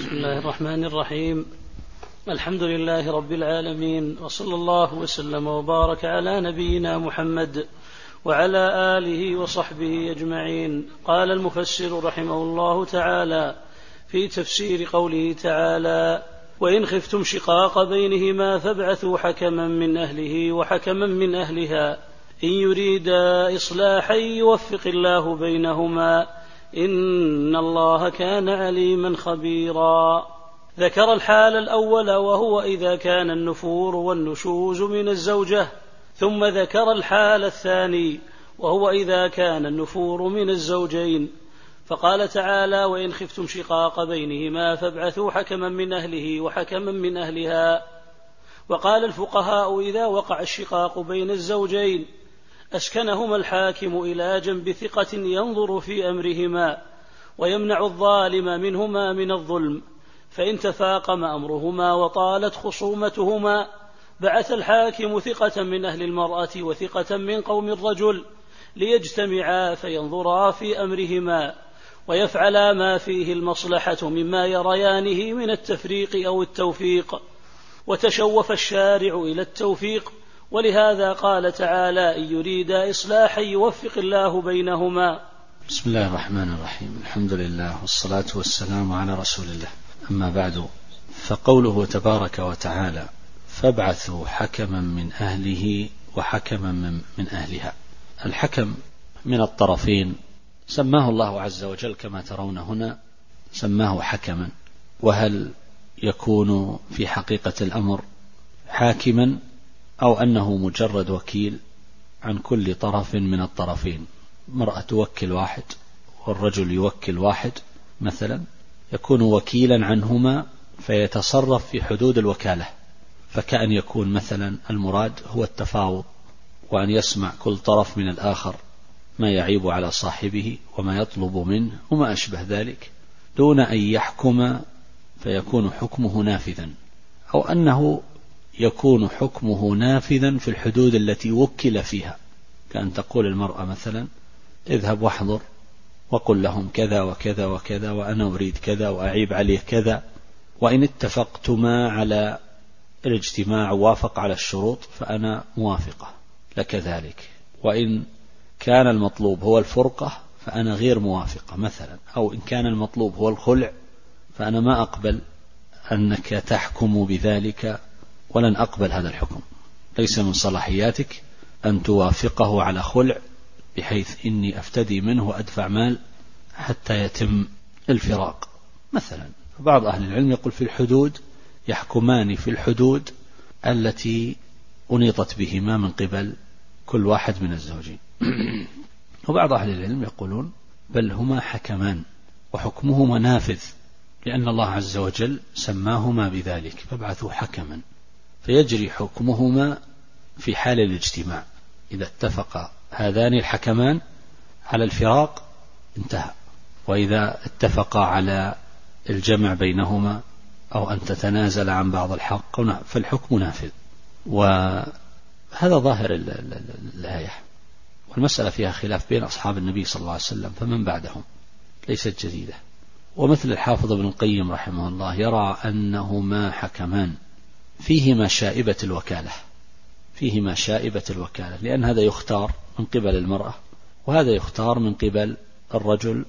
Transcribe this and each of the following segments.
بسم الله الرحمن الرحيم. الحمد لله رب العالمين، وصلى الله وسلم وبارك على نبينا محمد وعلى آله وصحبه أجمعين. قال المفسر رحمه الله تعالى في تفسير قوله تعالى: وإن خفتم شقاق بينهما فابعثوا حكما من أهله وحكما من أهلها إن يريدا إصلاحا يوفق الله بينهما إن الله كان عليما خبيرا. ذكر الحال الأول وهو إذا كان النفور والنشوز من الزوجة، ثم ذكر الحال الثاني وهو إذا كان النفور من الزوجين، فقال تعالى: وإن خفتم شقاق بينهما فابعثوا حكما من أهله وحكما من أهلها. وقال الفقهاء: إذا وقع الشقاق بين الزوجين أسكنهما الحاكم إلى جنب ثقة ينظر في أمرهما ويمنع الظالم منهما من الظلم، فإن تفاقم أمرهما وطالت خصومتهما بعث الحاكم ثقة من أهل المرأة وثقة من قوم الرجل ليجتمعا فينظرا في أمرهما ويفعلا ما فيه المصلحة مما يريانه من التفريق أو التوفيق، وتشوف الشارع إلى التوفيق، ولهذا قال تعالى: إن يريدا إصلاحا يوفق الله بينهما. بسم الله الرحمن الرحيم. الحمد لله والصلاة والسلام على رسول الله، أما بعد، فقوله تبارك وتعالى: فابعثوا حكما من أهله وحكما من أهلها. الحكم من الطرفين سماه الله عز وجل كما ترون هنا، سماه حكما. وهل يكون في حقيقة الأمر حاكما أو أنه مجرد وكيل عن كل طرف من الطرفين؟ المرأة توكل واحد والرجل يوكل واحد مثلا، يكون وكيلا عنهما فيتصرف في حدود الوكالة، فكأن يكون مثلا المراد هو التفاوض، وأن يسمع كل طرف من الآخر ما يعيب على صاحبه وما يطلب منه وما أشبه ذلك، دون أن يحكم فيكون حكمه نافذا، أو أنه يكون حكمه نافذا في الحدود التي وكل فيها، كأن تقول المرأة مثلا: اذهب واحضر وقل لهم كذا وكذا وكذا وأنا أريد كذا وأعيب عليه كذا، وإن اتفقتما على الاجتماع ووافق على الشروط فأنا موافقة لك ذلك، وإن كان المطلوب هو الفرقة فأنا غير موافقة مثلا، أو إن كان المطلوب هو الخلع فأنا ما أقبل أنك تحكم بذلك ولن أقبل هذا الحكم، ليس من صلاحياتك أن توافقه على خلع بحيث إني أفتدي منه وأدفع مال حتى يتم الفراق مثلا. بعض أهل العلم يقول في الحدود، يحكمان في الحدود التي أنيطت بهما من قبل كل واحد من الزوجين. وبعض أهل العلم يقولون بل هما حكمان وحكمهما نافذ، لأن الله عز وجل سماهما بذلك: فابعثوا حكما، فيجري حكمهما في حال الاجتماع. إذا اتفق هذان الحكمان على الفراق انتهى، وإذا اتفقا على الجمع بينهما أو أن تتنازل عن بعض الحق فالحكم نافذ. وهذا ظاهر الآية، والمسألة فيها خلاف بين أصحاب النبي صلى الله عليه وسلم فمن بعدهم، ليست جديدة. ومثل الحافظ ابن القيم رحمه الله يرى أنهما حكمان فيهما شائبة الوكالة، فيهما شائبة الوكالة، لأن هذا يختار من قبل المرأة وهذا يختار من قبل الرجل،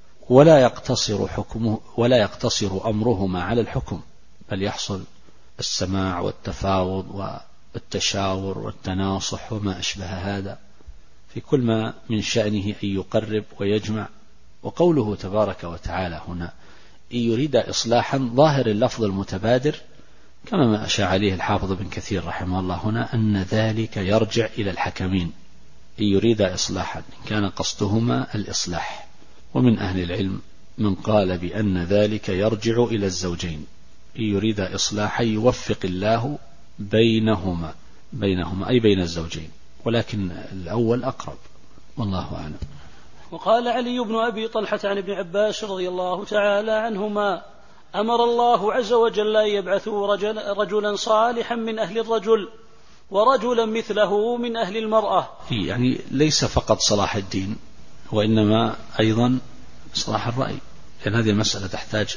ولا يقتصر أمرهما على الحكم، بل يحصل السماع والتفاوض والتشاور والتناصح وما أشبه هذا في كل ما من شأنه أن يقرب ويجمع. وقوله تبارك وتعالى هنا: إن يريد إصلاحا، ظاهر اللفظ المتبادر كما ما أشار عليه الحافظ ابن كثير رحمه الله هنا أن ذلك يرجع إلى الحكمين. إن يريد إصلاحا إن كان قصدهما الإصلاح، ومن أهل العلم من قال بأن ذلك يرجع إلى الزوجين: إن يريد إصلاحا يوفق الله بينهما أي بين الزوجين، ولكن الأول أقرب، والله أعلم. وقال علي بن أبي طلحة عن ابن عباس رضي الله تعالى عنهما: أمر الله عز وجل أن يبعثوا رجلا صالحا من أهل الرجل ورجلا مثله من أهل المرأة. يعني ليس فقط صلاح الدين، وإنما أيضا صلاح الرأي، لأن هذه المسألة تحتاج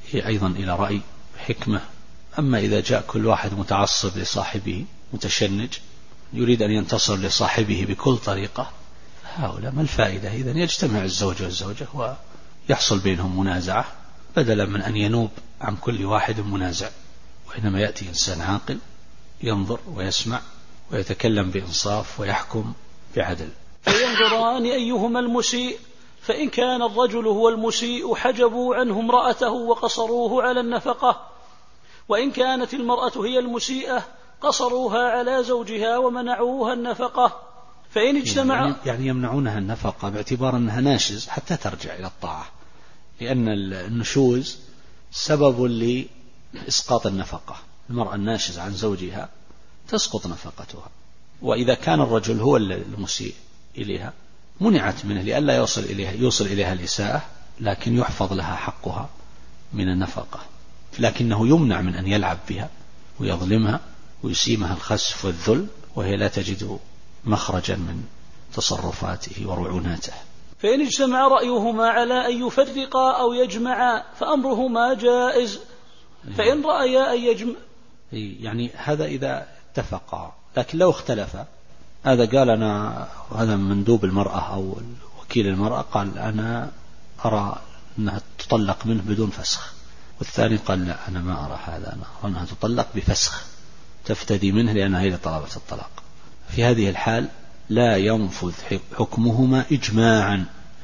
هي أيضا إلى رأي حكمة. أما إذا جاء كل واحد متعصب لصاحبه متشنج يريد أن ينتصر لصاحبه بكل طريقة، هؤلاء ما الفائدة؟ إذن يجتمع الزوج والزوجة ويحصل بينهم منازعة بدلا من أن ينوب عن كل واحد منازع، وإنما يأتي إنسان عاقل ينظر ويسمع ويتكلم بإنصاف ويحكم بعدل. فينظران أيهما المسيء، فإن كان الرجل هو المسيء حجبوا عنه امرأته وقصروه على النفقة، وإن كانت المرأة هي المسيئة قصروها على زوجها ومنعوها النفقة. فإن اجتمع يعني يمنعونها النفقة باعتبار أنها ناشز حتى ترجع إلى الطاعة، لأن النشوز سبب لإسقاط النفقة. المرأة الناشز عن زوجها تسقط نفقتها، وإذا كان الرجل هو المسيء إليها منعت منه لئلا يوصل إليها الإساءة، لكن يحفظ لها حقها من النفقة، لكنه يمنع من أن يلعب بها ويظلمها ويسيمها الخسف والذل وهي لا تجد مخرجا من تصرفاته ورعوناته. فإن اجتمع رأيهما على أن يفرقا أو يجمعا فأمرهما جائز. فإن رأيا أن يجمع يعني هذا إذا اتفقا، لكن لو اختلفا، هذا قال أنا، هذا مندوب المرأة أو وكيل المرأة قال أنا أرى أنها تطلق منه بدون فسخ، والثاني قال لا أنا ما أرى هذا، أنا أرى أنها تطلق بفسخ تفتدي منه لأنها هي طلبت الطلاق. في هذه الحال لا ينفذ حكمهما إجماعا.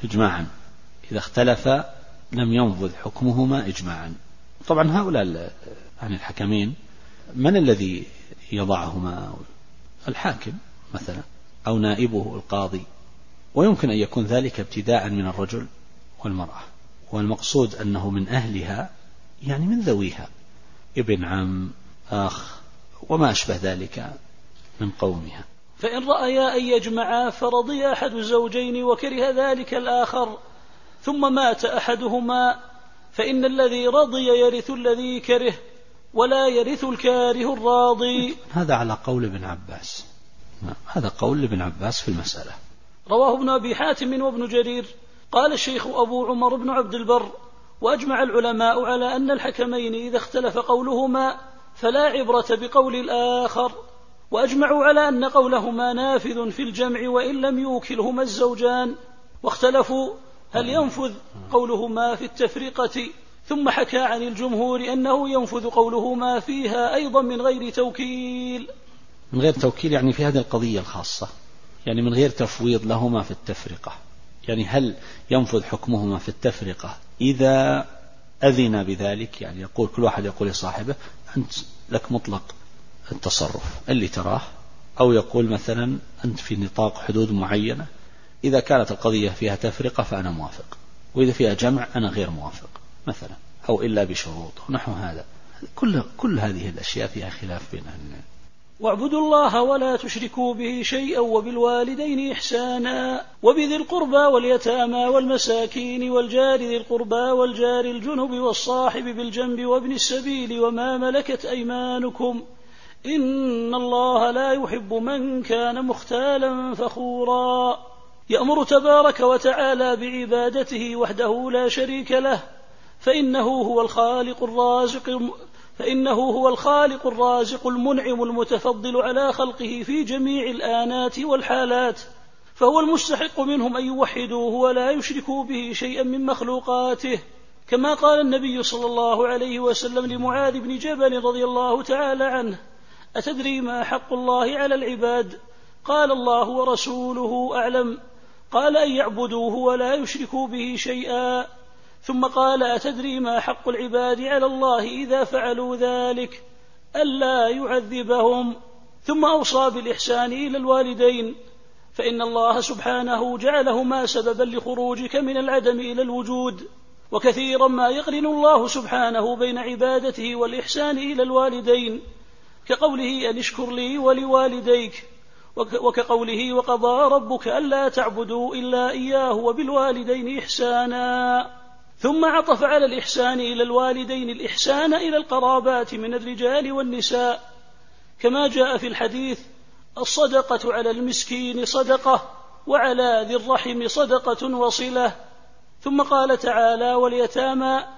إذا اختلفا لم ينفذ حكمهما إجماعا. طبعا هؤلاء عن الحكمين من الذي يضعهما؟ الحاكم مثلا أو نائبه القاضي، ويمكن أن يكون ذلك ابتداء من الرجل والمرأة، والمقصود أنه من أهلها يعني من ذويها، ابن عم أخ وما أشبه ذلك من قومها. فإن رأيا أن يجمعا فرضي أحد الزوجين وكره ذلك الآخر ثم مات أحدهما فإن الذي رضي يرث الذي كره ولا يرث الكاره الراضي. هذا على قول ابن عباس، هذا قول ابن عباس في المسألة. رواه ابن أبي حاتم وابن جرير. قال الشيخ أبو عمر بن عبد البر: وأجمع العلماء على أن الحكمين إذا اختلف قولهما فلا عبرة بقول الآخر، وأجمعوا على أن قولهما نافذ في الجمع وإن لم يوكلهما الزوجان، واختلفوا هل ينفذ قولهما في التفرقة، ثم حكى عن الجمهور أنه ينفذ قولهما فيها أيضا من غير توكيل. من غير توكيل يعني في هذه القضية الخاصة، يعني من غير تفويض لهما في التفرقة. يعني هل ينفذ حكمهما في التفرقة إذا أذن بذلك، يعني يقول كل واحد يقول لصاحبه أنت لك مطلق التصرف اللي تراه، أو يقول مثلا أنت في نطاق حدود معينة، إذا كانت القضية فيها تفرقة فأنا موافق، وإذا فيها جمع أنا غير موافق مثلا، أو إلا بشروط ونحو هذا. كل هذه الأشياء فيها خلاف بين أهل العلم. واعبدوا الله ولا تشركوا به شيئا وبالوالدين إحسانا وبذي القربى واليتامى والمساكين والجار ذي القربى والجار الجنب والصاحب بالجنب وابن السبيل وما ملكت أيمانكم إن الله لا يحب من كان مختالا فخورا. يأمر تبارك وتعالى بعبادته وحده لا شريك له، فإنه هو الخالق الرازق المنعم المتفضل على خلقه في جميع الآنات والحالات، فهو المستحق منهم أن يوحدوه ولا يشركوا به شيئا من مخلوقاته، كما قال النبي صلى الله عليه وسلم لمعاذ بن جبل رضي الله تعالى عنه: أتدري ما حق الله على العباد؟ قال: الله ورسوله أعلم. قال: أن يعبدوه ولا يشركوا به شيئا. ثم قال: أتدري ما حق العباد على الله إذا فعلوا ذلك؟ ألا يعذبهم. ثم أوصى بالإحسان إلى الوالدين، فإن الله سبحانه جعلهما سببا لخروجك من العدم إلى الوجود، وكثيرا ما يقرن الله سبحانه بين عبادته والإحسان إلى الوالدين، كقوله: أن اشكر لي ولوالديك، وكقوله: وقضى ربك ألا تعبدوا إلا إياه وبالوالدين إحسانا. ثم عطف على الإحسان إلى الوالدين الإحسان إلى القرابات من الرجال والنساء، كما جاء في الحديث: الصدقة على المسكين صدقة، وعلى ذي الرحم صدقة وصلة. ثم قال تعالى: واليتامى،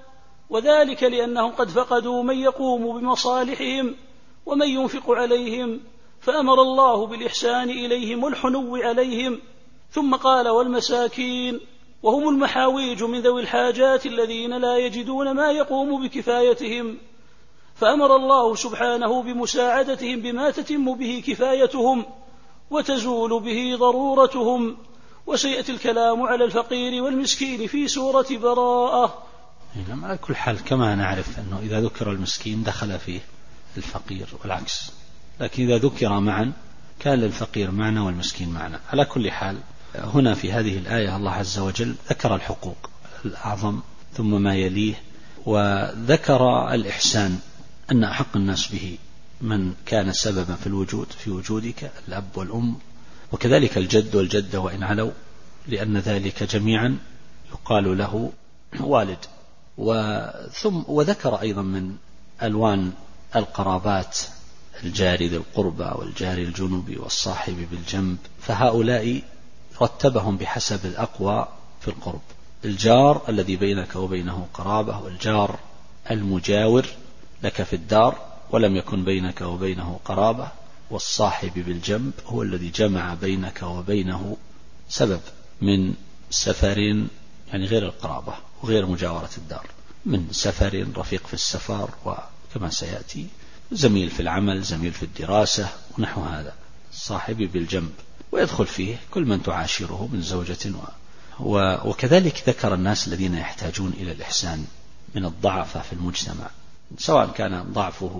وذلك لأنهم قد فقدوا من يقوم بمصالحهم ومن ينفق عليهم، فأمر الله بالإحسان إليهم والحنو عليهم. ثم قال: والمساكين، وهم المحاويج من ذوي الحاجات الذين لا يجدون ما يقوم بكفايتهم، فأمر الله سبحانه بمساعدتهم بما تتم به كفايتهم وتزول به ضرورتهم. وسيأتي الكلام على الفقير والمسكين في سورة براءة. على كل حال كما نعرف أنه إذا ذكر المسكين دخل فيه الفقير والعكس، لكن إذا ذكر معا كان للفقير معنى والمسكين معنى. على كل حال هنا في هذه الآية الله عز وجل ذكر الحقوق الأعظم ثم ما يليه، وذكر الإحسان أن أحق الناس به من كان سببا في الوجود في وجودك، الأب والأم، وكذلك الجد والجدة وإن علوا، لأن ذلك جميعا يقال له والد. وذكر أيضا من ألوان القرابات الجار ذي القربى والجار الجنب والصاحب بالجنب، فهؤلاء رتبهم بحسب الأقوى في القرب: الجار الذي بينك وبينه قرابة، والجار المجاور لك في الدار ولم يكن بينك وبينه قرابة، والصاحب بالجنب هو الذي جمع بينك وبينه سبب من سفر، يعني غير القرابة وغير مجاورة الدار، من سفر، رفيق في السفر، وكما سيأتي زميل في العمل، زميل في الدراسة ونحو هذا، صاحب بالجنب. ويدخل فيه كل من تعاشره من زوجة وكذلك ذكر الناس الذين يحتاجون إلى الإحسان من الضعف في المجتمع، سواء كان ضعفه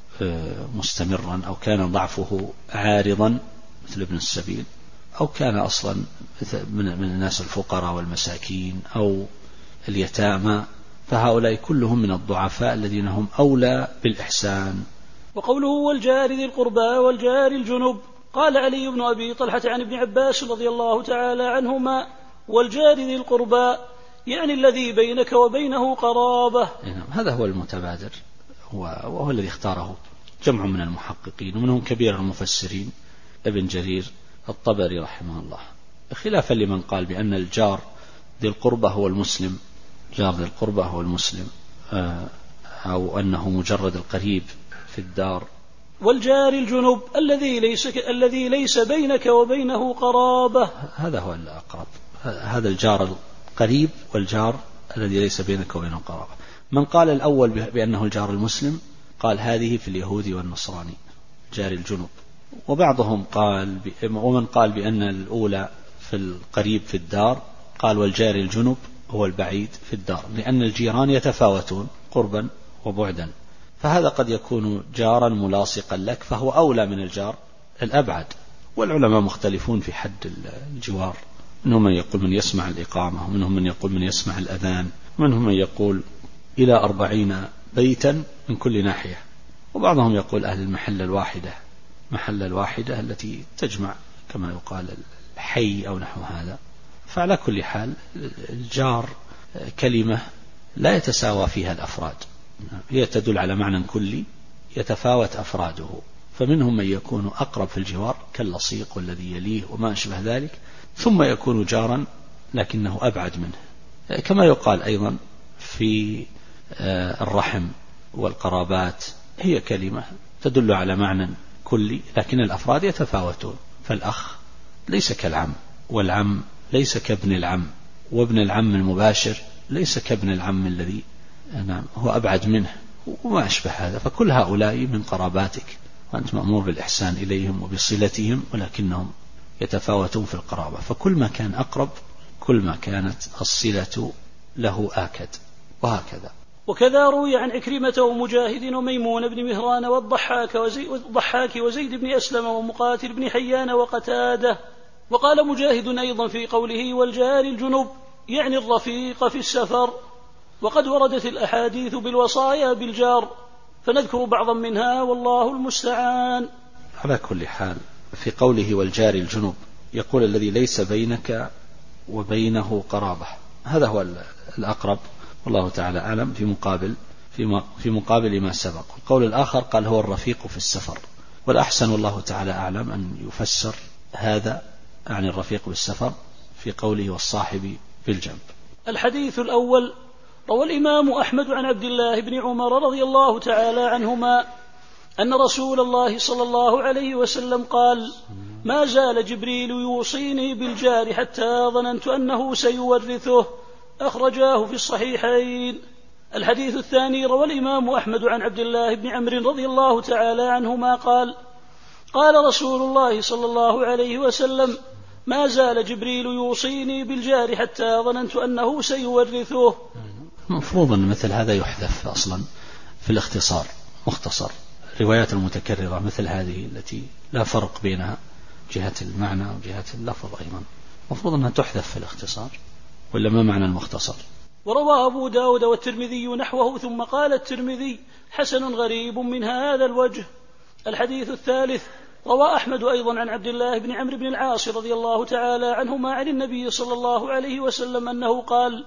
مستمرا أو كان ضعفه عارضا مثل ابن السبيل، أو كان أصلا من الناس الفقراء والمساكين أو اليتامى، فهؤلاء كلهم من الضعفاء الذين هم أولى بالإحسان. وقوله: والجار ذي القربى والجار الجنب، قال علي بن أبي طلحة عن ابن عباس رضي الله تعالى عنهما: والجار ذي القربى يعني الذي بينك وبينه قرابة. هذا هو المتبادر، وهو الذي اختاره جمع من المحققين، ومنهم كبير المفسرين ابن جرير الطبري رحمه الله، خلافا لمن قال بأن الجار ذي القربى هو المسلم، جار ذي القربى هو المسلم، أو أنه مجرد القريب في الدار. والجار الجنب الذي ليس بينك وبينه قرابة، هذا هو الأقرب، هذا الجار القريب والجار الذي ليس بينك وبينه قرابة. من قال الأول بأنه الجار المسلم قال هذه في اليهود والنصراني جار الجنب، وبعضهم قال ومن قال بأن الأولى في القريب في الدار قال والجار الجنب هو البعيد في الدار، لأن الجيران يتفاوتون قربا وبعدا، فهذا قد يكون جارا ملاصقا لك فهو أولى من الجار الأبعد. والعلماء مختلفون في حد الجوار، منهم من يقول من يسمع الإقامة، ومنهم من يقول من يسمع الأذان، ومنهم من يقول إلى 40 بيتا من كل ناحية، وبعضهم يقول أهل المحلة الواحدة التي تجمع كما يقال الحي أو نحو هذا. فعلى كل حال الجار كلمة لا يتساوى فيها الأفراد، هي تدل على معنى كلي يتفاوت أفراده، فمنهم من يكون أقرب في الجوار كاللصيق والذي يليه وما أشبه ذلك، ثم يكون جارا لكنه أبعد منه، كما يقال أيضا في الرحم والقرابات، هي كلمة تدل على معنى كلي لكن الأفراد يتفاوتون، فالأخ ليس كالعم، والعم ليس كابن العم، وابن العم المباشر ليس كابن العم الذي هو أبعد منه وما أشبه هذا. فكل هؤلاء من قراباتك وأنت مأمور بالإحسان إليهم وبصلتهم، ولكنهم يتفاوتون في القرابة، فكل ما كان أقرب كل ما كانت الصلة له آكد، وهكذا. وكذا روي عن عكرمة ومجاهد وميمون بن مهران والضحاك وزيد بن أسلم ومقاتل بن حيان وقتادة. وقال مجاهد أيضا في قوله والجار الجنب يعني الرفيق في السفر. وقد وردت الأحاديث بالوصايا بالجار، فنذكر بعضا منها والله المستعان. على كل حال في قوله والجار الجنب يقول الذي ليس بينك وبينه قرابة، هذا هو الأقرب والله تعالى أعلم في مقابل ما سبق. القول الآخر قال هو الرفيق في السفر، والأحسن والله تعالى أعلم أن يفسر هذا عن الرفيق بالسفر في قوله والصاحب بالجنب. الحديث الأول روى الإمام أحمد عن عبد الله بن عمر رضي الله تعالى عنهما أن رسول الله صلى الله عليه وسلم قال: ما زال جبريل يوصيني بالجار حتى ظننت أنه سيورثه. أخرجاه في الصحيحين. الحديث الثاني روى الإمام أحمد عن عبد الله بن عمرو رضي الله تعالى عنهما قال: قال رسول الله صلى الله عليه وسلم: ما زال جبريل يوصيني بالجار حتى ظننت أنه سيورثه. مفروض أن مثل هذا يحذف أصلا في الاختصار، مختصر الروايات المتكررة مثل هذه التي لا فرق بينها جهة المعنى وجهة اللفظ، أيضا مفروض أنها تحذف في الاختصار، ولا ما معنى المختصر؟ وروى أبو داود والترمذي نحوه، ثم قال الترمذي: حسن غريب من هذا الوجه. الحديث الثالث روى أحمد أيضا عن عبد الله بن عمرو بن العاص رضي الله تعالى عنهما عن النبي صلى الله عليه وسلم أنه قال: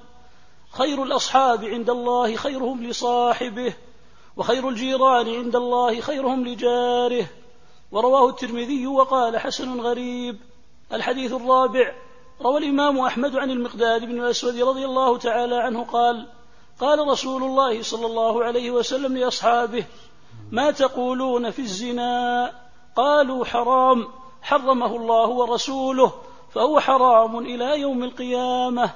خير الأصحاب عند الله خيرهم لصاحبه، وخير الجيران عند الله خيرهم لجاره. ورواه الترمذي وقال: حسن غريب. الحديث الرابع روى الإمام أحمد عن المقداد بن الأسود رضي الله تعالى عنه قال: قال رسول الله صلى الله عليه وسلم لأصحابه: ما تقولون في الزنا؟ قالوا: حرام، حرمه الله ورسوله، فهو حرام إلى يوم القيامة.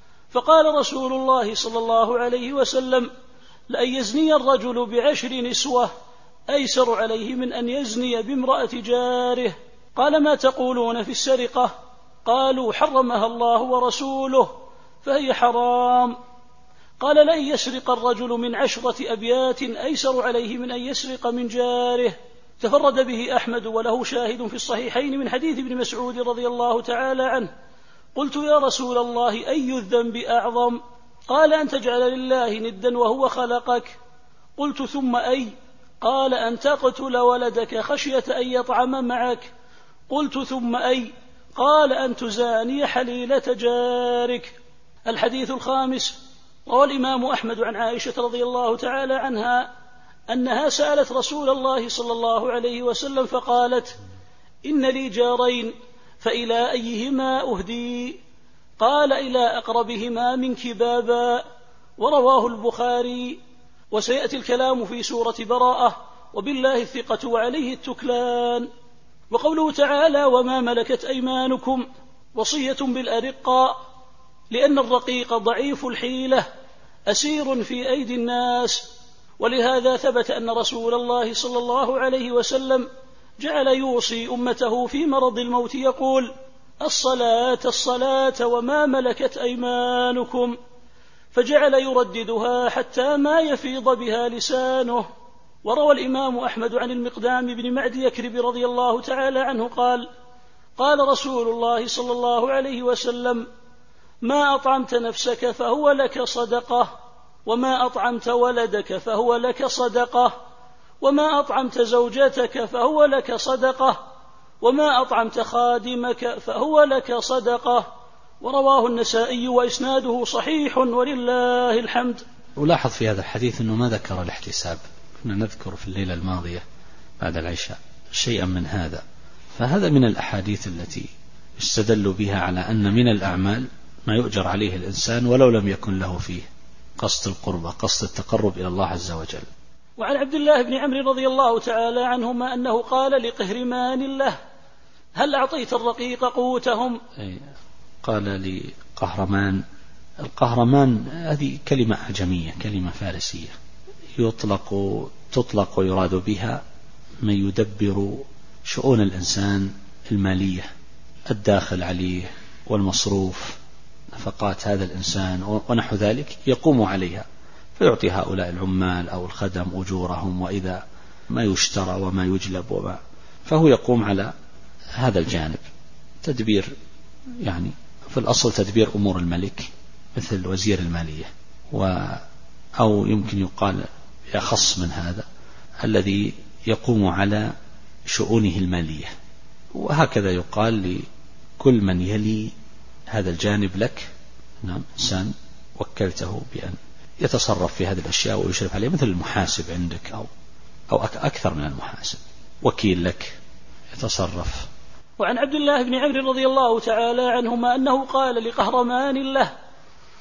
فقال رسول الله صلى الله عليه وسلم: لأن يزني الرجل ب10 نسوة أيسر عليه من أن يزني بامرأة جاره. قال: ما تقولون في السرقة؟ قالوا: حرمها الله ورسوله، فهي حرام. قال: لأن يسرق الرجل من 10 أبيات أيسر عليه من أن يسرق من جاره. تفرد به أحمد وله شاهد في الصحيحين من حديث ابن مسعود رضي الله تعالى عنه. قلت: يا رسول الله، أي الذنب أعظم؟ قال: أن تجعل لله ندا وهو خلقك. قلت: ثم أي؟ قال: أن تقتل ولدك خشية أن يطعم معك. قلت: ثم أي؟ قال: أن تزاني حليلة جارك. الحديث الخامس روى الإمام أحمد عن عائشة رضي الله تعالى عنها أنها سألت رسول الله صلى الله عليه وسلم فقالت: إن لي جارين، فإلى أيهما أهدي؟ قال: إلى أقربهما منك بابا. ورواه البخاري. وسيأتي الكلام في سورة براءة: وبالله الثقة وعليه التكلان. وقوله تعالى: وما ملكت أيمانكم، وصية بالأرقاء، لأن الرقيق ضعيف الحيلة أسير في أيدي الناس. ولهذا ثبت أن رسول الله صلى الله عليه وسلم جعل يوصي أمته في مرض الموت يقول: الصلاة الصلاة وما ملكت أيمانكم، فجعل يرددها حتى ما يفيض بها لسانه. وروى الإمام أحمد عن المقدام بن معد يكرب رضي الله تعالى عنه قال: قال رسول الله صلى الله عليه وسلم: ما أطعمت نفسك فهو لك صدقة، وما أطعمت ولدك فهو لك صدقة، وما أطعمت زوجتك فهو لك صدقة، وما أطعمت خادمك فهو لك صدقة. ورواه النسائي وإسناده صحيح ولله الحمد. ولاحظ في هذا الحديث أنه ما ذكر الاحتساب. كنا نذكر في الليلة الماضية بعد العشاء شيئا من هذا، فهذا من الأحاديث التي استدلوا بها على أن من الأعمال ما يؤجر عليه الإنسان ولو لم يكن له فيه قصد القربة، قصد التقرب إلى الله عز وجل. وعن عبد الله بن عمرو رضي الله تعالى عنهما أنه قال لقهرمان له: هل أعطيت الرقيق قوتهم؟ قال لقهرمان. القهرمان هذه كلمة أعجمية، كلمة فارسية، تطلق ويراد بها من يدبر شؤون الإنسان المالية، الداخل عليه والمصروف، نفقات هذا الإنسان ونحو ذلك، يقوم عليها، فيعطي هؤلاء العمال أو الخدم أجورهم، وإذا ما يشترى وما يجلب فهو يقوم على هذا الجانب، تدبير، يعني في الأصل تدبير أمور الملك مثل وزير المالية، أو يمكن يقال أخص من هذا الذي يقوم على شؤونه المالية. وهكذا يقال لكل من يلي هذا الجانب لك، نعم، إنسان وكلته بأن يتصرف في هذه الأشياء ويشرف عليه، مثل المحاسب عندك أو أكثر من المحاسب، وكيل لك يتصرف. وعن عبد الله بن عمرو رضي الله تعالى عنهما أنه قال لقهرمان له: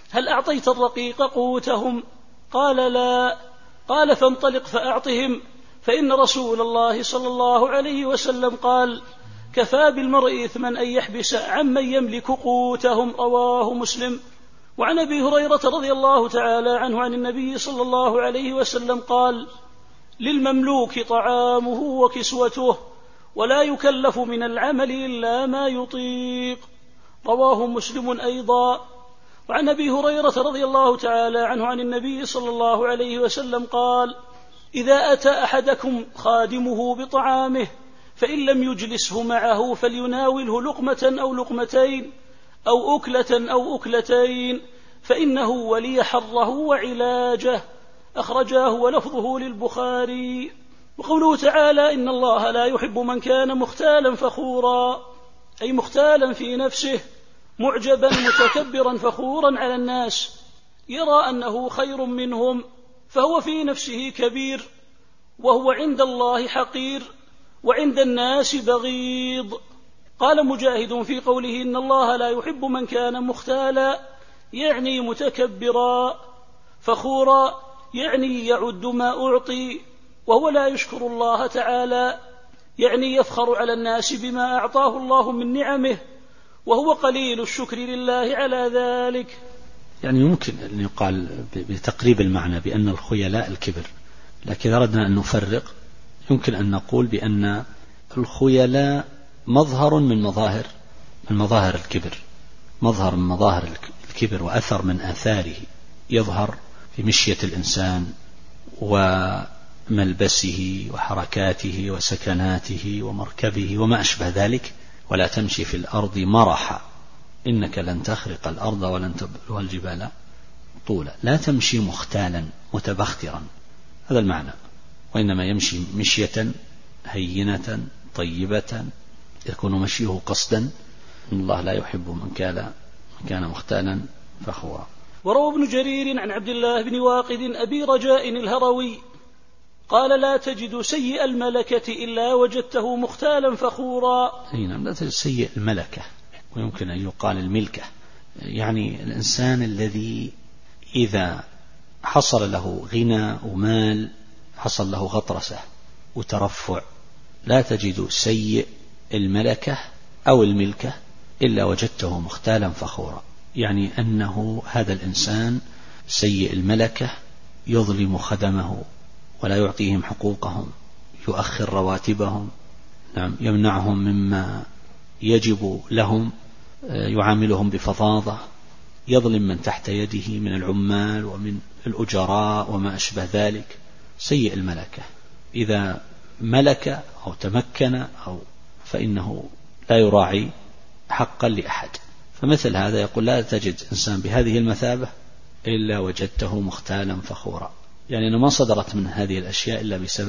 هل أعطيت الرقيق قوتهم؟ قال لا. قال فانطلق فأعطهم، فإن رسول الله صلى الله عليه وسلم قال كفى بالمرء إثما أن يحبس عمن يملك قوتهم. رواه مسلم. وعن أبي هريرة رضي الله تعالى عنه عن النبي صلى الله عليه وسلم قال للمملوك طعامه وكسوته ولا يكلف من العمل إلا ما يطيق. رواه مسلم أيضا. وعن أبي هريرة رضي الله تعالى عنه عن النبي صلى الله عليه وسلم قال إذا أتى أحدكم خادمه بطعامه فإن لم يجلسه معه فليناوله لقمة أو لقمتين أو أكلة أو أكلتين فإنه ولي حره وعلاجه. أخرجاه ولفظه للبخاري. وقوله تعالى إن الله لا يحب من كان مختالا فخورا، أي مختالا في نفسه معجبا متكبرا فخورا على الناس، يرى أنه خير منهم فهو في نفسه كبير وهو عند الله حقير وعند الناس بغيض. قال مجاهد في قوله إن الله لا يحب من كان مختالا يعني متكبرا، فخورا يعني يعد ما أعطي وهو لا يشكر الله تعالى، يعني يفخر على الناس بما أعطاه الله من نعمه وهو قليل الشكر لله على ذلك. يعني يمكن أن يقال بتقريب المعنى بأن الخيلاء الكبر، لكن أردنا أن نفرق. يمكن أن نقول بأن الخيلاء مظهر من مظاهر الكبر، مظهر من مظاهر الكبر وأثر من آثاره، يظهر في مشية الإنسان وملبسه وحركاته وسكناته ومركبه وما أشبه ذلك. ولا تمشي في الأرض مرحا إنك لن تخرق الأرض ولن تبلغ الجبال طولا. لا تمشي مختالا متبخترا، هذا المعنى، وإنما يمشي مشية هينة طيبة يكون مشيه قصدا. إن الله لا يحب من كان مختالا فخورا. وروى ابن جرير عن عبد الله بن واقد أبي رجاء الهروي قال لا تجد سيء الملكة إلا وجدته مختالا فخورا. نعم، لا تجد سيء الملكة، ويمكن أن يقال الملكة، يعني الإنسان الذي إذا حصل له غنى ومال حصل له غطرسة وترفع. لا تجد سيء الملكة أو الملكة إلا وجدته مختالا فخورا، يعني أنه هذا الإنسان سيء الملكة يظلم خدمه ولا يعطيهم حقوقهم، يؤخر رواتبهم، نعم، يمنعهم مما يجب لهم، يعاملهم بفظاظة، يظلم من تحت يده من العمال ومن الأجراء وما أشبه ذلك. سيء الملكة إذا ملك أو تمكن فإنه لا يراعي حقا لأحد. فمثل هذا يقول لا تجد إنسان بهذه المثابة إلا وجدته مختالا فخورا، يعني أنه ما صدرت من هذه الأشياء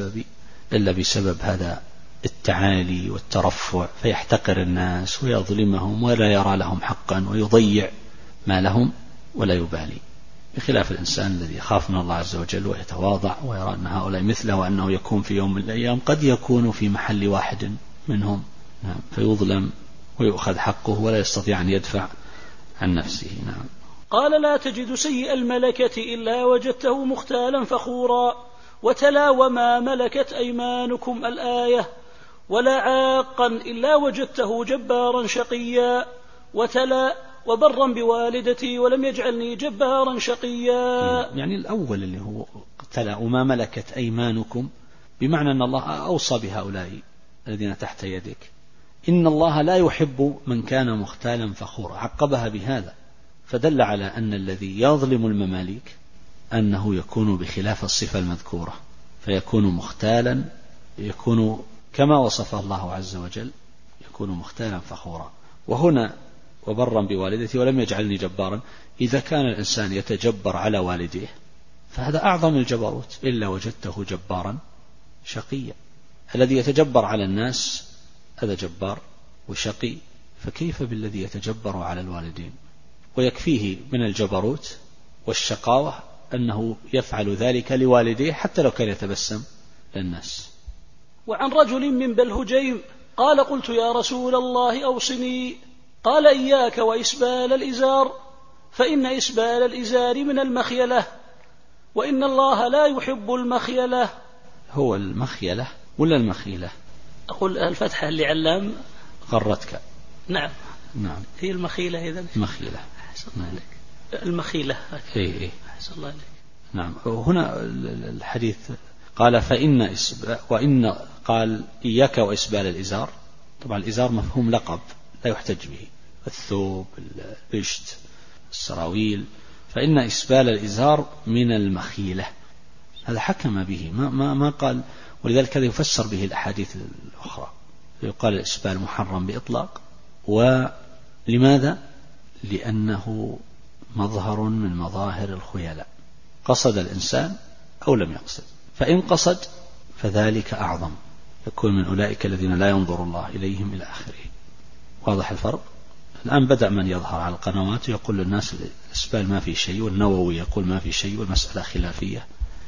إلا بسبب هذا التعالي والترفع، فيحتقر الناس ويظلمهم ولا يرى لهم حقا ويضيع ما لهم ولا يبالي، بخلاف الإنسان الذي يخاف من الله عز وجل ويتواضع ويرى أن هؤلاء مثله وأنه يكون في يوم من الأيام قد يكون في محل واحد منهم، نعم، فيظلم ويؤخذ حقه ولا يستطيع أن يدفع عن نفسه. نعم. قال لا تجد سيء الملكة إلا وجدته مختالا فخورا. وتلا وما ملكت أيمانكم الآية ولا عاقا إلا وجدته جبارا شقيا. وتلا وبرا بوالدتي ولم يجعلني جبارا شقيا. يعني الأول اللي هو تلا وما ملكت أيمانكم بمعنى أن الله أوصى بهؤلاء الذين تحت يدك، إن الله لا يحب من كان مختالا فخورا، عقبها بهذا، فدل على أن الذي يظلم المماليك أنه يكون بخلاف الصفة المذكورة، فيكون مختالا، يكون كما وصفه الله عز وجل، يكون مختالا فخورا. وهنا وبرا بوالدتي ولم يجعلني جبارا، إذا كان الإنسان يتجبر على والديه فهذا أعظم الجبروت، إلا وجدته جبارا شقيا. الذي يتجبر على الناس هذا جبار وشقي، فكيف بالذي يتجبر على الوالدين؟ ويكفيه من الجبروت والشقاوة أنه يفعل ذلك لوالديه حتى لو كان يتبسم للناس. وعن رجل من بلهجيم قال قلت يا رسول الله أوصني، قال إياك وإسبال الإزار، فإن إسبال الإزار من المخيلة، وإن الله لا يحب المخيلة. هو المخيلة ولا المخيلة؟ أقول الفتحة اللي علام غرتك. نعم هي المخيلة. إذن المخيلة. المخيلة. إيه. أحسن الله عليك. نعم. هنا الحديث قال وإن قال إياك وإسبال الإزار. طبعا الإزار مفهوم لقب لا يحتج به، الثوب، البشت، السراويل. فإن إسبال الإزار من المخيلة، هذا حكم به، ما قال. ولذلك هذا يفسر به الأحاديث الأخرى، يقال الإسبال محرم بإطلاق. ولماذا؟ لأنه مظهر من مظاهر الخيلاء، قصد الإنسان أو لم يقصد، فإن قصد فذلك أعظم، يكون من أولئك الذين لا ينظر الله إليهم إلى آخره. واضح الفرق؟ الآن بدأ من يظهر على القنوات يقول للناس الإسبال ما في شيء، والنووي يقول ما في شيء، والمسألة خلافية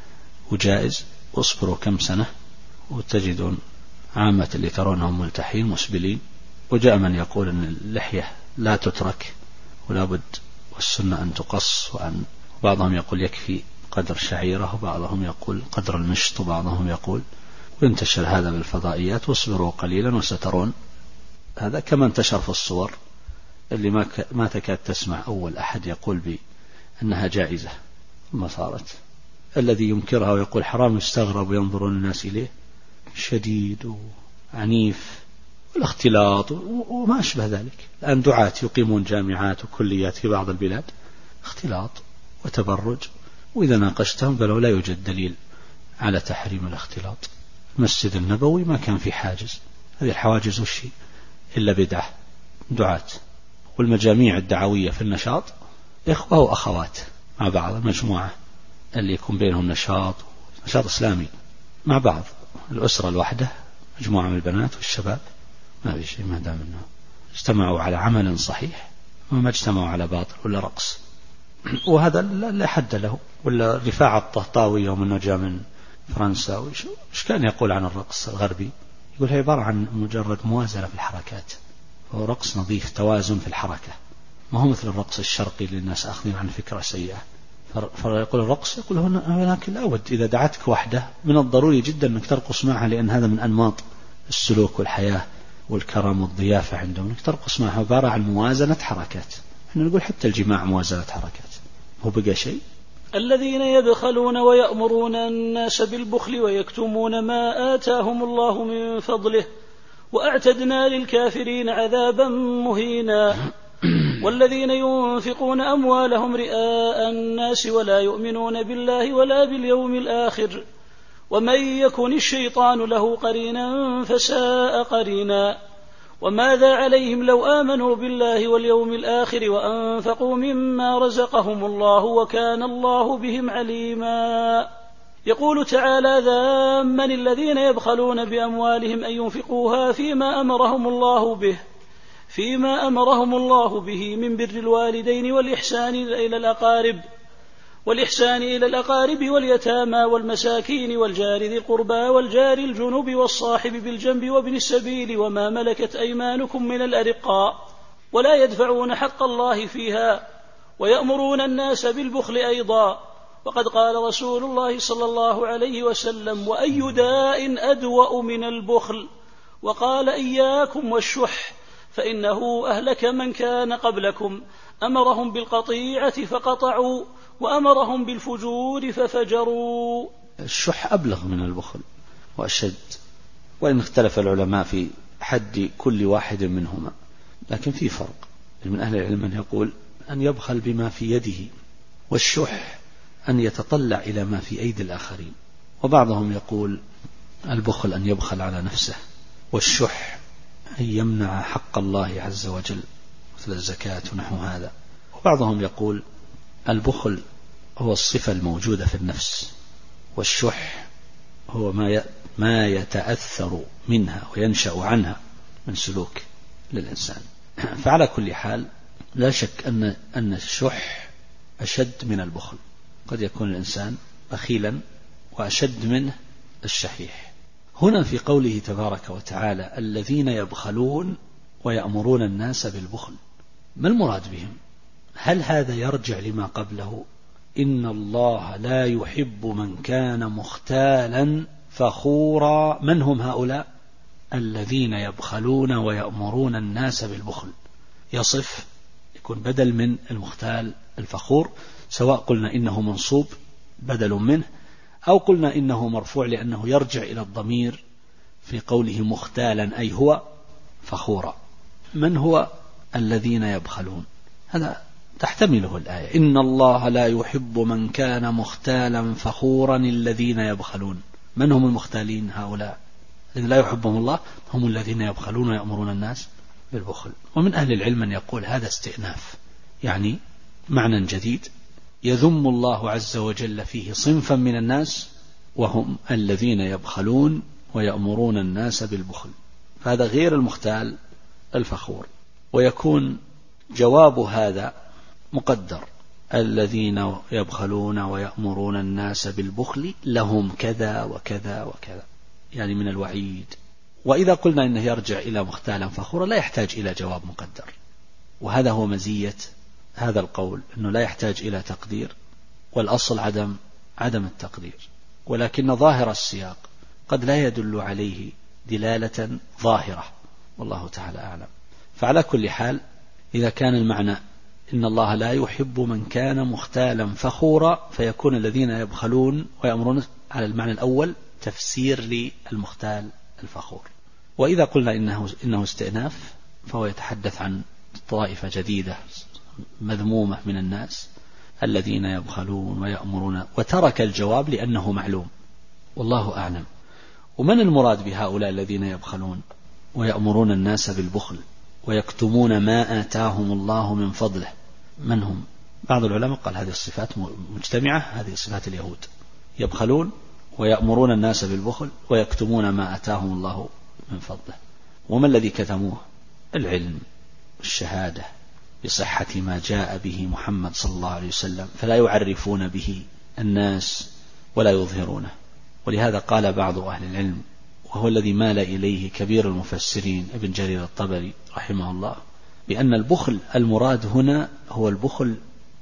وجائز. واصبروا كم سنة وتجدون عامة اللي ترونهم ملتحين مسبلين. وجاء من يقول أن اللحية لا تترك ولا بد، والسنة أن تقص، وبعضهم يقول يكفي قدر شعيرة، وبعضهم يقول قدر المشط، وبعضهم يقول، وينتشر هذا بالفضائيات. واصبروا قليلا وسترون. هذا كما انتشر في الصور اللي ما تكاد تسمع أول أحد يقول بأنها جائزة، ثم صارت. الذي ينكرها ويقول حرام يستغرب وينظرون الناس إليه، شديد وعنيف، والاختلاط وما أشبه ذلك. الآن دعاة يقيمون جامعات وكليات في بعض البلاد، اختلاط وتبرج، وإذا ناقشتهم قالوا لا يوجد دليل على تحريم الاختلاط. المسجد النبوي ما كان في حاجز، هذه الحواجز وشي إلا بدعة دعاة. والمجاميع الدعوية في النشاط إخوة وأخوات مع بعض، المجموعة اللي يكون بينهم نشاط إسلامي مع بعض. الأسرة الواحدة مجموعة من البنات والشباب، ما في شيء، ما دام أنه اجتمعوا على عمل صحيح، وما اجتمعوا على باطل ولا رقص. وهذا لا حد له. ولا رفاعة الطهطاوي يوم أنه جاء من فرنسا، وش كان يقول عن الرقص الغربي؟ يقول هي عبارة عن مجرد موازنة في الحركات، هو رقص نظيف، توازن في الحركة، ما هو مثل الرقص الشرقي اللي الناس أخذين عن فكرة سيئة. فيقول الرقص، يقول هناك الأود إذا دعتك وحده من الضروري جدا أنك ترقص معها، لأن هذا من أنماط السلوك والحياة والكرم والضيافة عندهم، أنك ترقص معها، عبارة عن موازنة حركات. احنا نقول حتى الجماع موازنة حركات، هو بقى شيء. الذين يبخلون ويأمرون الناس بالبخل ويكتمون ما آتاهم الله من فضله وأعتدنا للكافرين عذابا مهينا. والذين ينفقون أموالهم رئاء الناس ولا يؤمنون بالله ولا باليوم الآخر ومن يكن الشيطان له قرينا فساء قرينا. وماذا عليهم لو آمنوا بالله واليوم الآخر وأنفقوا مما رزقهم الله وكان الله بهم عليما. يقول تعالى ذاما الذين يبخلون بأموالهم أن ينفقوها فيما أمرهم الله به من بر الوالدين والإحسان إلى الأقارب واليتامى والمساكين والجار ذي القربى والجار الجنب والصاحب بالجنب وابن السبيل وما ملكت أيمانكم من الأرقاء ولا يدفعون حق الله فيها ويأمرون الناس بالبخل أيضا. وقد قال رسول الله صلى الله عليه وسلم وأي داء أدوأ من البخل، وقال إياكم والشح فإنه أهلك من كان قبلكم، أمرهم بالقطيعة فقطعوا وأمرهم بالفجور ففجروا. الشح أبلغ من البخل وأشد، وإن اختلف العلماء في حد كل واحد منهما، لكن في فرق. من أهل العلم من يقول أن يبخل بما في يده، والشح أن يتطلع إلى ما في أيدي الآخرين. وبعضهم يقول البخل أن يبخل على نفسه، والشح أن يمنع حق الله عز وجل مثل الزكاة ونحو هذا. وبعضهم يقول البخل هو الصفة الموجودة في النفس، والشح هو ما يتأثر منها وينشأ عنها من سلوك للإنسان. فعلى كل حال لا شك أن الشح أشد من البخل. قد يكون الإنسان بخيلا وأشد منه الشحيح. هنا في قوله تبارك وتعالى الذين يبخلون ويأمرون الناس بالبخل، ما المراد بهم؟ هل هذا يرجع لما قبله؟ إن الله لا يحب من كان مختالا فخورا. من هم هؤلاء؟ الذين يبخلون ويأمرون الناس بالبخل. يصف، يكون بدل من المختال الفخور، سواء قلنا إنه منصوب بدل منه، أو قلنا إنه مرفوع لأنه يرجع إلى الضمير في قوله مختالا أي هو فخورا. من هو الذين يبخلون؟ هذا تحتمله الآية، إن الله لا يحب من كان مختالا فخورا الذين يبخلون. من هم المختالين هؤلاء الذين لا يحبهم الله؟ هم الذين يبخلون ويأمرون الناس بالبخل. ومن أهل العلم من يقول هذا استئناف، يعني معنى جديد يذم الله عز وجل فيه صنفا من الناس وهم الذين يبخلون ويأمرون الناس بالبخل، فهذا غير المختال الفخور. ويكون جواب هذا مقدر، الذين يبخلون ويأمرون الناس بالبخل لهم كذا وكذا وكذا، يعني من الوعيد. وإذا قلنا إنه يرجع إلى مختالا فخورا لا يحتاج إلى جواب مقدر، وهذا هو مزية هذا القول، أنه لا يحتاج إلى تقدير، والأصل عدم التقدير، ولكن ظاهر السياق قد لا يدل عليه دلالة ظاهرة، والله تعالى أعلم. فعلى كل حال إذا كان المعنى إن الله لا يحب من كان مختالا فخورا، فيكون الذين يبخلون ويأمرون على المعنى الأول تفسير للمختال الفخور. وإذا قلنا إنه استئناف فهو يتحدث عن طائفة جديدة مذمومة من الناس الذين يبخلون ويأمرون، وترك الجواب لأنه معلوم، والله أعلم. ومن المراد بهؤلاء الذين يبخلون ويأمرون الناس بالبخل ويكتمون ما آتاهم الله من فضله؟ من هم؟ بعض العلماء قال هذه الصفات مجتمعة، هذه صفات اليهود، يبخلون ويأمرون الناس بالبخل ويكتمون ما آتاهم الله من فضله. وما الذي كتموه؟ العلم والشهادة بصحة ما جاء به محمد صلى الله عليه وسلم، فلا يعرفون به الناس ولا يظهرونه. ولهذا قال بعض أهل العلم، وهو الذي مال إليه كبير المفسرين ابن جرير الطبري رحمه الله، بأن البخل المراد هنا هو البخل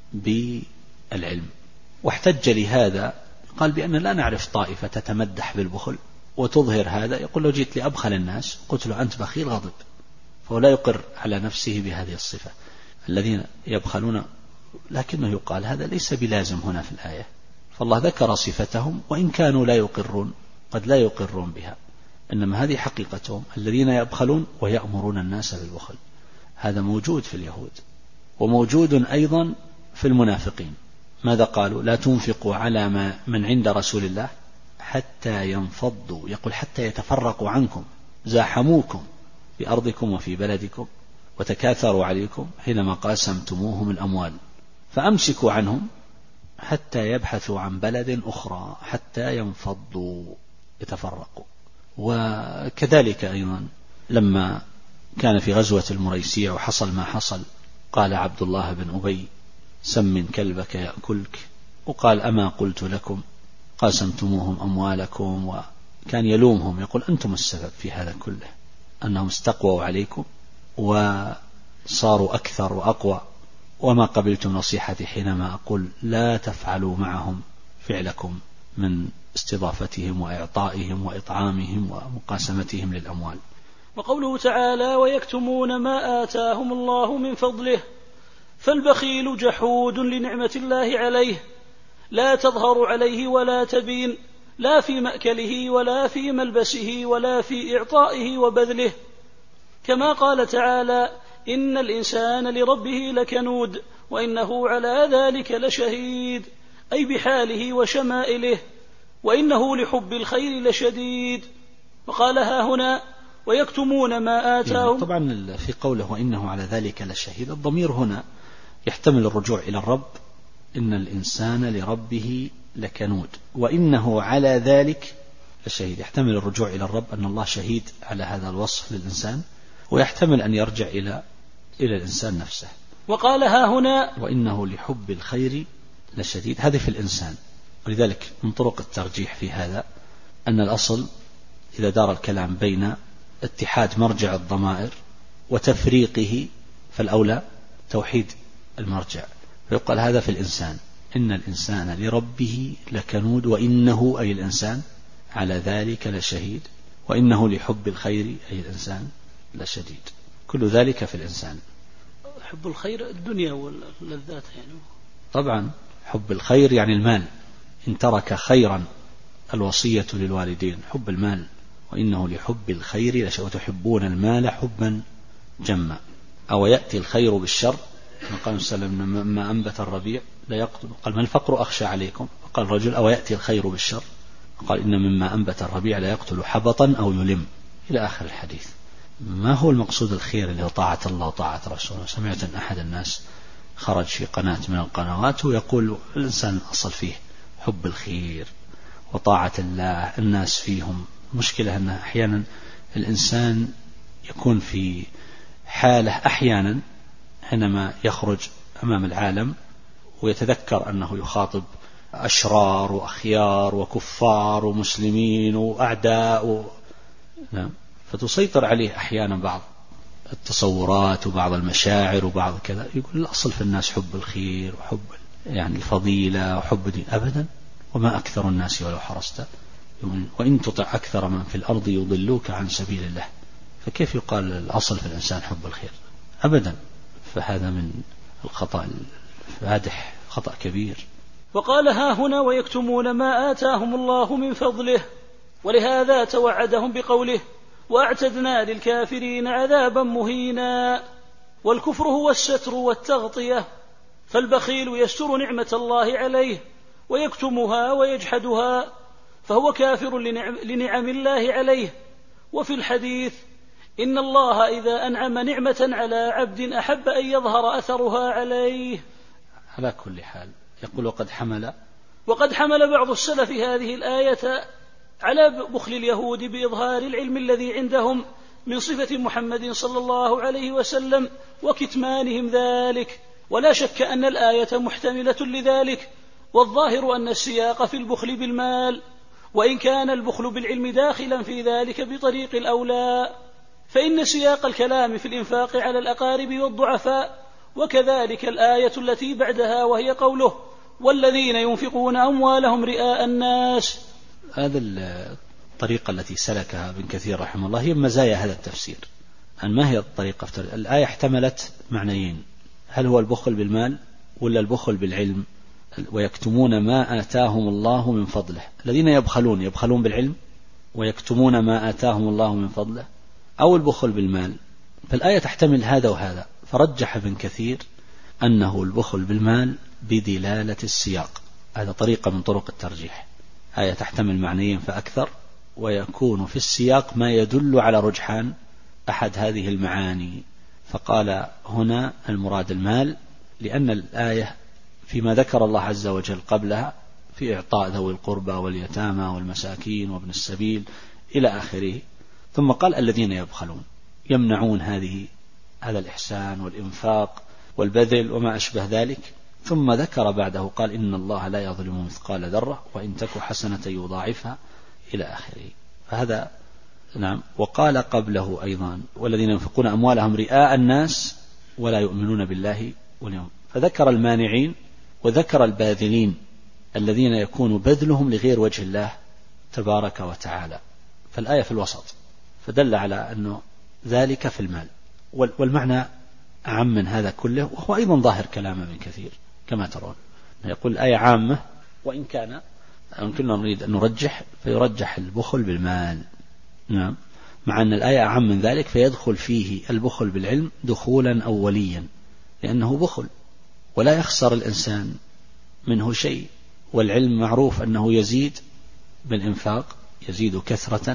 بالعلم. واحتج لهذا قال بأن لا نعرف طائفة تتمدح بالبخل وتظهر هذا. يقول لو جئت لأبخل الناس قلت له أنت بخيل غضب، فهو لا يقر على نفسه بهذه الصفة الذين يبخلون. لكنه يقال هذا ليس بلازم هنا في الآية، فالله ذكر صفتهم وإن كانوا لا يقرون، قد لا يقرون بها، إنما هذه حقيقتهم الذين يبخلون ويأمرون الناس بالبخل. هذا موجود في اليهود وموجود أيضا في المنافقين. ماذا قالوا؟ لا تنفقوا على من عند رسول الله حتى ينفضوا، يقول حتى يتفرقوا عنكم، زاحموكم في أرضكم وفي بلدكم وتكاثروا عليكم حينما قاسمتموهم الأموال، فأمسكوا عنهم حتى يبحثوا عن بلد أخرى حتى ينفضوا يتفرقوا. وكذلك أيضا لما كان في غزوة المريسية وحصل ما حصل، قال عبد الله بن أبي سمن كلبك يأكلك، وقال أما قلت لكم قاسمتموهم أموالكم، وكان يلومهم يقول أنتم السبب في هذا كله، أنهم استقووا عليكم وصاروا أكثر وأقوى، وما قبلتم نصيحتي حينما أقول لا تفعلوا معهم فعلكم من استضافتهم وإعطائهم وإطعامهم ومقاسمتهم للأموال. وقوله تعالى ويكتمون ما آتاهم الله من فضله، فالبخيل جحود لنعمة الله عليه، لا تظهر عليه ولا تبين، لا في مأكله ولا في ملبسه ولا في إعطائه وبذله، كما قال تعالى إن الإنسان لربه لكنود وإنه على ذلك لشهيد، أي بحاله وشمائله، وإنه لحب الخير لشديد. وقالها هنا ويكتمون ما آتاهم. طبعا في قوله وإنه على ذلك لشهيد، الضمير هنا يحتمل الرجوع إلى الرب، إن الإنسان لربه لكنود، وإنه على ذلك لشهيد، يحتمل الرجوع إلى الرب أن الله شهيد على هذا الوصف للإنسان، ويحتمل أن يرجع إلى الإنسان نفسه. وقالها هنا وإنه لحب الخير لشديد، هذه في الإنسان. ولذلك من طرق الترجيح في هذا أن الأصل إذا دار الكلام بين اتحاد مرجع الضمائر وتفريقه، فالأولى توحيد المرجع. فيقال هذا في الإنسان، إن الإنسان لربه لكنود وإنه أي الإنسان على ذلك لشهيد وإنه لحب الخير أي الإنسان لشديد. كل ذلك في الإنسان. حب الخير الدنيا واللذات يعني. طبعا حب الخير يعني المال، إن ترك خيرا الوصية للوالدين حب المال، وإنه لحب الخير لشديد وتحبون المال حبا جما. أو يأتي الخير بالشر، قال صلى الله عليه وسلم ما أنبت الربيع لا يقتل، قال ما الفقر أخشى عليكم، قال الرجل أو يأتي الخير بالشر، قال إن مما أنبت الربيع لا يقتل حبطا أو يلم، إلى آخر الحديث. ما هو المقصود الخير اللي هو طاعة الله وطاعة رسوله؟ سمعت أن أحد الناس خرج في قناة من القنوات ويقول الإنسان أصل فيه حب الخير وطاعة الله، الناس فيهم مشكلة أن أحيانا الإنسان يكون في حالة أحيانا حينما يخرج أمام العالم ويتذكر أنه يخاطب أشرار وأخيار وكفار ومسلمين وأعداء نعم، فتسيطر عليه أحيانا بعض التصورات وبعض المشاعر وبعض كذا، يقول الأصل في الناس حب الخير وحب يعني الفضيلة وحب دين. أبدا، وما أكثر الناس ولو حرصت، وإن تطع أكثر من في الأرض يضلوك عن سبيل الله. فكيف يقال الأصل في الإنسان حب الخير؟ أبدا. فهذا من الخطأ الفادح، خطأ كبير. وقال ها هنا ويكتمون ما آتاهم الله من فضله، ولهذا توعدهم بقوله وأعتدنا للكافرين عذابا مهينا. والكفر هو الستر والتغطية، فالبخيل يستر نعمة الله عليه ويكتمها ويجحدها، فهو كافر لنعم الله عليه. وفي الحديث إن الله إذا أنعم نعمة على عبد أحب أن يظهر أثرها عليه. على كل حال يقول وقد حمل بعض السلف هذه الآية على بخل اليهود بإظهار العلم الذي عندهم من صفة محمد صلى الله عليه وسلم وكتمانهم ذلك، ولا شك أن الآية محتملة لذلك. والظاهر أن السياق في البخل بالمال، وإن كان البخل بالعلم داخلا في ذلك بطريق الأولى، فإن سياق الكلام في الإنفاق على الأقارب والضعفاء. وكذلك الآية التي بعدها وهي قوله والذين ينفقون أموالهم رئاء الناس. هذا الطريقة التي سلكها ابن كثير رحمه الله هي مزايا هذا التفسير. أن ما هي الطريقة؟ الآية احتملت معنيين، هل هو البخل بالمال ولا البخل بالعلم؟ ويكتمون ما آتاهم الله من فضله، الذين يبخلون بالعلم ويكتمون ما آتاهم الله من فضله، أو البخل بالمال. فالآية تحتمل هذا وهذا، فرجح ابن كثير أنه البخل بالمال بدلالة السياق. هذا طريقة من طرق الترجيح، آية تحتمل معنيين فأكثر، ويكون في السياق ما يدل على رجحان أحد هذه المعاني. فقال هنا المراد المال، لأن الآية فيما ذكر الله عز وجل قبلها في إعطاء ذوي القربى واليتامى والمساكين وابن السبيل إلى آخره، ثم قال الذين يبخلون يمنعون هذا الإحسان والإنفاق والبذل وما أشبه ذلك، ثم ذكر بعده قال إن الله لا يظلم مثقال ذرة وإن تك حسنة يضاعفها إلى آخره. فهذا نعم. وقال قبله أيضا والذين ينفقون أموالهم رئاء الناس ولا يؤمنون بالله واليوم، فذكر المانعين وذكر الباذلين الذين يكون بذلهم لغير وجه الله تبارك وتعالى. فالآية في الوسط، فدل على أنه ذلك في المال، والمعنى أعم من هذا كله، وهو أيضا ظاهر كلام ابن كثير كما ترون. يقول الآية عامة، وإن كان يمكننا نريد أن نرجح فيرجح البخل بالمال، نعم، مع أن الآية أعم من ذلك، فيدخل فيه البخل بالعلم دخولا أوليا، لأنه بخل ولا يخسر الإنسان منه شيء. والعلم معروف أنه يزيد بالإنفاق، يزيد كثرة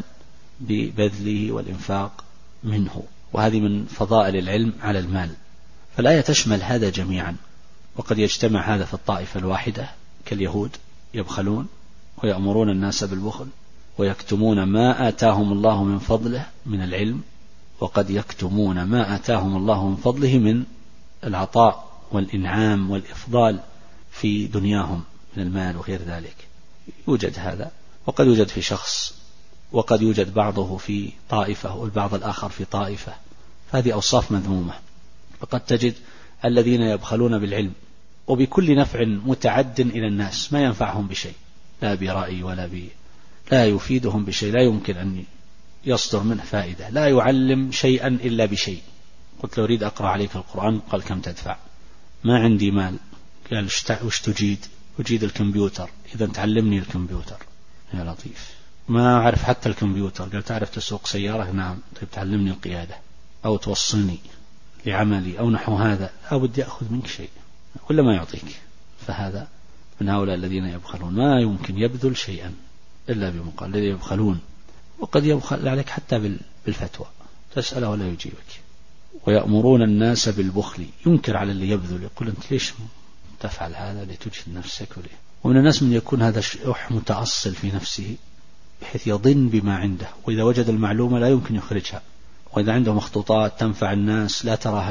ببذله والإنفاق منه، وهذه من فضائل العلم على المال. فالآية تشمل هذا جميعا. وقد يجتمع هذا في الطائفة الواحدة كاليهود يبخلون ويأمرون الناس بالبخل ويكتمون ما آتاهم الله من فضله من العلم، وقد يكتمون ما آتاهم الله من فضله من العطاء والإنعام والإفضال في دنياهم من المال وغير ذلك. يوجد هذا، وقد يوجد في شخص، وقد يوجد بعضه في طائفة والبعض الآخر في طائفة، فهذه أوصاف مذمومة. فقد تجد الذين يبخلون بالعلم وبكل نفع متعد إلى الناس ما ينفعهم بشيء، لا برأي لا يفيدهم بشيء، لا يمكن أن يصدر منه فائدة، لا يعلم شيئا إلا بشيء. قلت له أريد أقرأ عليك القرآن، قال كم تدفع؟ ما عندي مال. قال وش تجيد؟ أجيد الكمبيوتر. إذا تعلمني الكمبيوتر يا لطيف. ما أعرف حتى الكمبيوتر. قال تعرف تسوق سيارة؟ نعم. طيب تعلمني القيادة أو توصلني لعملي أو نحو هذا، أو بدي أخذ منك شيء ولا ما يعطيك. فهذا من هؤلاء الذين يبخلون، ما يمكن يبذل شيئا إلا بمقابل. الذين يبخلون وقد يبخل عليك حتى بالفتوى، تسأله ولا يجيبك. ويأمرون الناس بالبخل، ينكر على اللي يبذل، يقول أنت ليش تفعل هذا لتجهد نفسك وليه. ومن الناس من يكون هذا شح متأصل في نفسه بحيث يظن بما عنده، وإذا وجد المعلومة لا يمكن يخرجها. وإذا عنده مخطوطات تنفع الناس لا تراها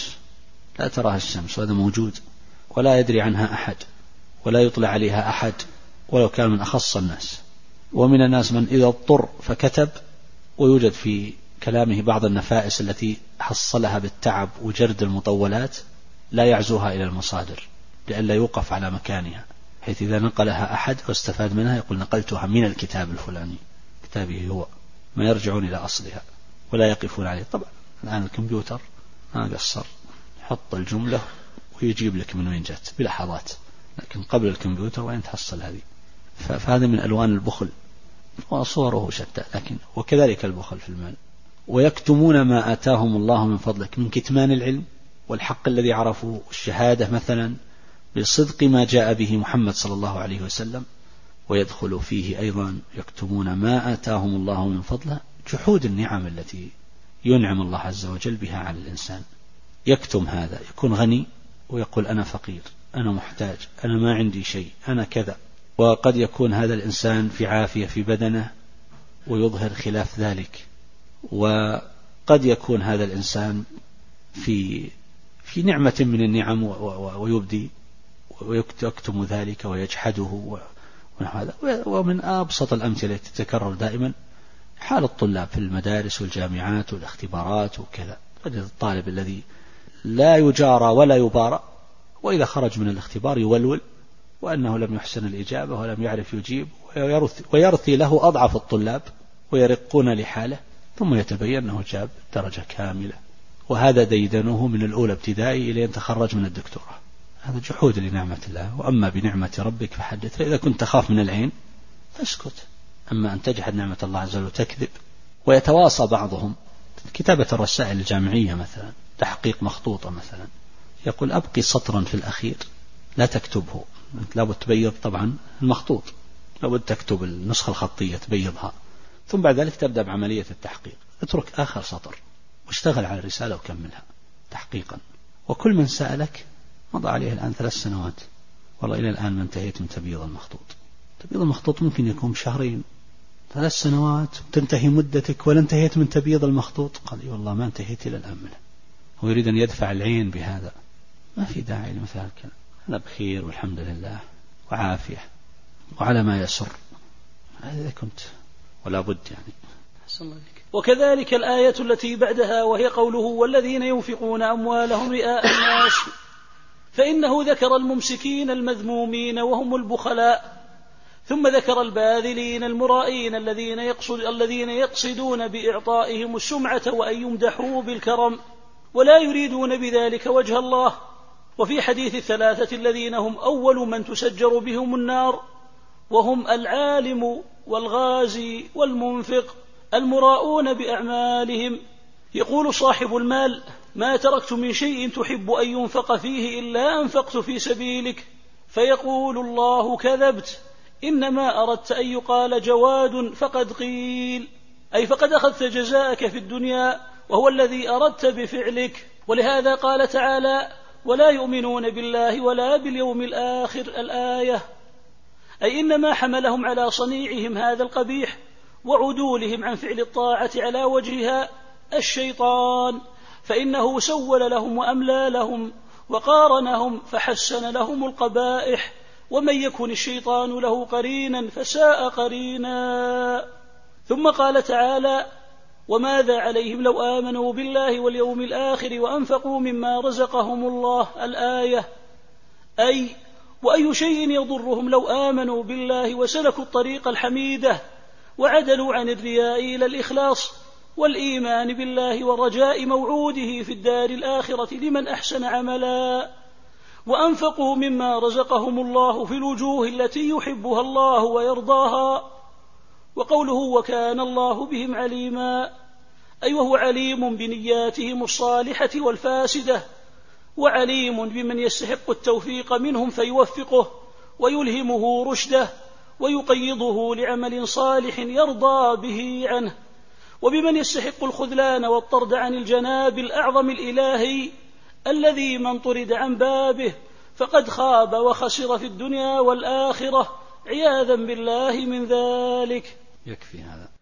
الشمس، وهذا موجود ولا يدري عنها أحد ولا يطلع عليها أحد ولو كان من أخص الناس. ومن الناس من إذا اضطر فكتب، ويوجد في كلامه بعض النفائس التي حصلها بالتعب وجرد المطولات لا يعزوها إلى المصادر لئلا يوقف على مكانها، حيث إذا نقلها أحد واستفاد منها يقول نقلتها من الكتاب الفلاني، كتابه هو، ما يرجعون إلى أصلها ولا يقفون عليه. طبعا الآن الكمبيوتر ما قصر، حط الجملة ويجيب لك من وين جت بلحظات، لكن قبل الكمبيوتر وين تحصل هذه؟ فهذا من ألوان البخل وصوره شتى. لكن وكذلك البخل في المال. ويكتمون ما آتاهم الله من فضلك، من كتمان العلم والحق الذي عرفوا، الشهادة مثلا بصدق ما جاء به محمد صلى الله عليه وسلم. ويدخل فيه أيضا يكتمون ما آتاهم الله من فضله، جحود النعم التي ينعم الله عز وجل بها على الإنسان. يكتم هذا، يكون غني ويقول أنا فقير، أنا محتاج، أنا ما عندي شيء، أنا كذا. وقد يكون هذا الإنسان في عافية في بدنه ويظهر خلاف ذلك، وقد يكون هذا الإنسان في نعمة من النعم ويبدي ويكتم ذلك ويجحده ونحو. ومن أبسط الأمثلة تتكرر دائما حال الطلاب في المدارس والجامعات والاختبارات وكذا. الطالب الذي لا يجارى ولا يبارى، وإذا خرج من الاختبار يولول وأنه لم يحسن الإجابة ولم يعرف يجيب، ويرثي له أضعف الطلاب ويرقون لحاله، ثم يتبين أنه جاب درجة كاملة، وهذا ديدنه من الأولى ابتدائي إلى أن تخرج من الدكتوراه. هذا جحود لنعمة الله. وأما بنعمة ربك فحدث. فإذا كنت تخاف من العين فاسكت. أما أن تجحد نعمة الله عز وجل وتكذب. ويتواصى بعضهم كتابة الرسائل الجامعية مثلا، تحقيق مخطوطة مثلا، يقول أبقي سطرا في الأخير لا تكتبه، لابد تبيض طبعا المخطوط، لابد تكتب النسخة الخطية تبيضها، ثم بعد ذلك تبدأ بعملية التحقيق. اترك آخر سطر واشتغل على الرسالة وكملها تحقيقا. وكل من سألك مضى عليه الآن 3 سنوات، والله إلى الآن ما انتهيت من تبييض المخطوط. تبييض المخطوط ممكن يكون بشهرين، 3 سنوات تنتهي مدتك ولا انتهيت من تبييض المخطوط. قال لي والله ما انتهيت إلى الآن منه. هو يريد أن يدفع العين بهذا، ما في داعي لمثل الكلام. أنا بخير والحمد لله وعافية وعلى ما يسر. هذا كنت ولا بد يعني. وكذلك الآية التي بعدها وهي قوله والذين ينفقون أموالهم رئاء الناس، فإنه ذكر الممسكين المذمومين وهم البخلاء، ثم ذكر الباذلين المرائين الذين يقصدون بإعطائهم السمعة وأن يمدحوا بالكرم ولا يريدون بذلك وجه الله. وفي حديث 3 الذين هم أول من تسجر بهم النار، وهم العالم والغازي والمنفق المراؤون بأعمالهم. يقول صاحب المال ما تركت من شيء تحب أن ينفق فيه إلا أنفقت في سبيلك، فيقول الله كذبت، إنما أردت أن يقال جواد فقد قيل، أي فقد أخذت جزاءك في الدنيا وهو الذي أردت بفعلك. ولهذا قال تعالى ولا يؤمنون بالله ولا باليوم الآخر الآية، أي إنما حملهم على صنيعهم هذا القبيح وعدولهم عن فعل الطاعة على وجهها الشيطان، فإنه سول لهم وأملى لهم وقارنهم فحسن لهم القبائح، ومن يكن الشيطان له قرينا فساء قرينا. ثم قال تعالى وماذا عليهم لو آمنوا بالله واليوم الآخر وأنفقوا مما رزقهم الله. الآية. وأي شيء يضرهم لو آمنوا بالله وسلكوا الطريق الحميدة وعدلوا عن الرياء إلى الإخلاص والإيمان بالله ورجاء موعوده في الدار الآخرة لمن أحسن عملا، وأنفقوا مما رزقهم الله في الوجوه التي يحبها الله ويرضاها. وقوله وكان الله بهم عليما، أي وهو عليم بنياتهم الصالحة والفاسدة، وعليم بمن يستحق التوفيق منهم فيوفقه ويلهمه رشده ويقيضه لعمل صالح يرضى به عنه، وبمن يستحق الخذلان والطرد عن الجناب الأعظم الإلهي الذي من طرد عن بابه فقد خاب وخسر في الدنيا والآخرة عياذا بالله من ذلك. يكفي هذا.